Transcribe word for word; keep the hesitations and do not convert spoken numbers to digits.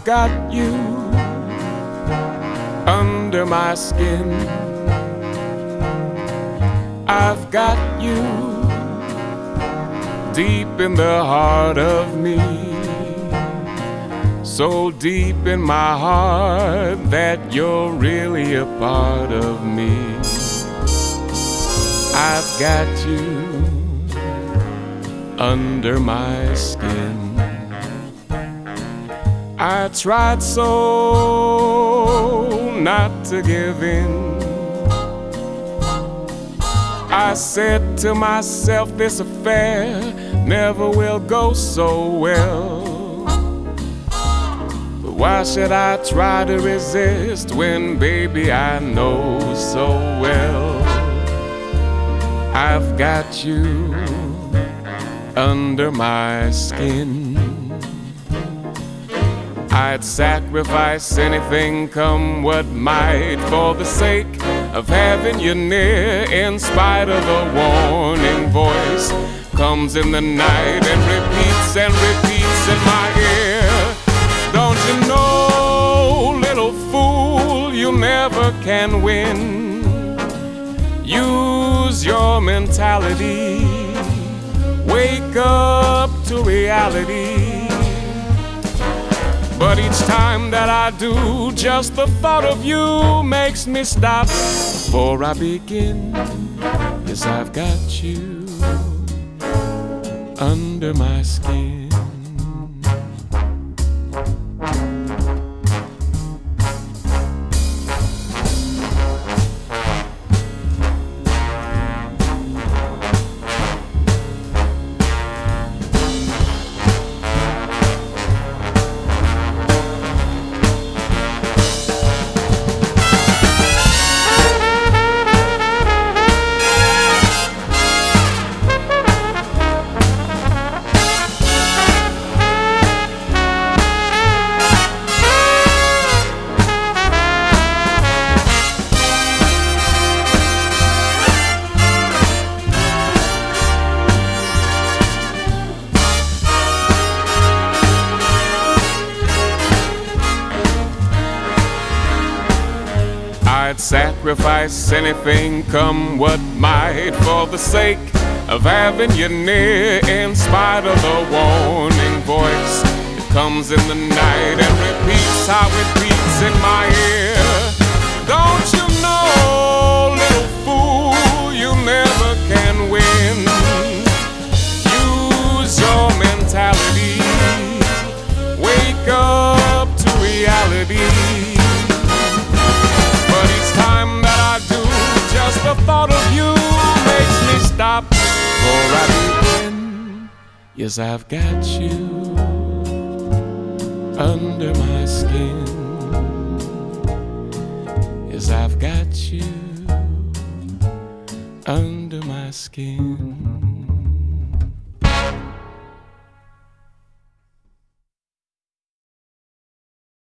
got you under my skin. I've got you deep in the heart of me, so deep in my heart that you're really a part of me. I've got you under my skin. I tried so not to give in. I said to myself, this affair never will go so well. But why should I try to resist when, baby, I know so well I've got you under my skin. I'd sacrifice anything, come what might, for the sake of having you near, in spite of the warning voice comes in the night and repeats and repeats in my ear. Don't you know, little fool, you never can win. Use your mentality, wake up to reality. But each time that I do, just the thought of you makes me stop before I begin. Yes, I've got you under my skin. I'd sacrifice anything, come what might, for the sake of having you near, in spite of the warning voice that comes in the night and repeats how it beats in my ear. Don't you know, little fool, you never can win. Use your mentality, wake up to reality. The thought of you makes me stop before I begin. Yes, I've got you under my skin. Yes, I've got you under my skin.